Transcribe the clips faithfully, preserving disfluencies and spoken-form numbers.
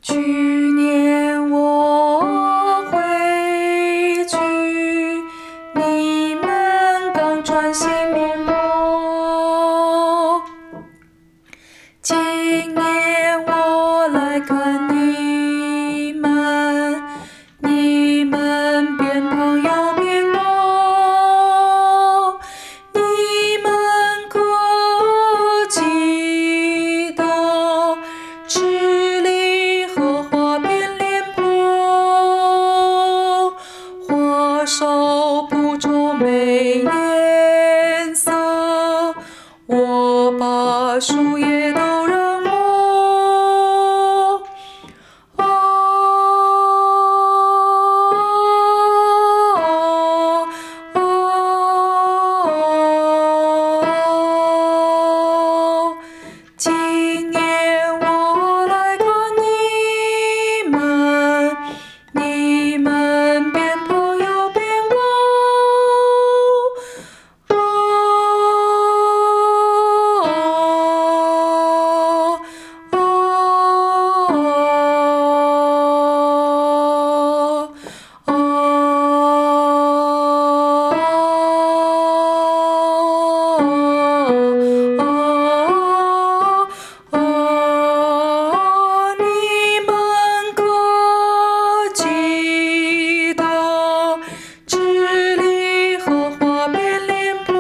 去年我回去，你们刚穿新棉袄。今年我来看你们，你们变胖又变高，你们可记得吃力和花变脸谱，花手不皱没颜色，我把树叶都让我。哦哦，今年我来看你们，你们变胖又变高。哦哦，你们可记得吃力和花变脸谱，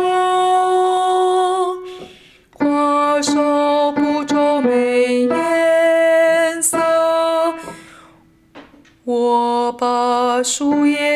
花手不皱没颜色，我把树叶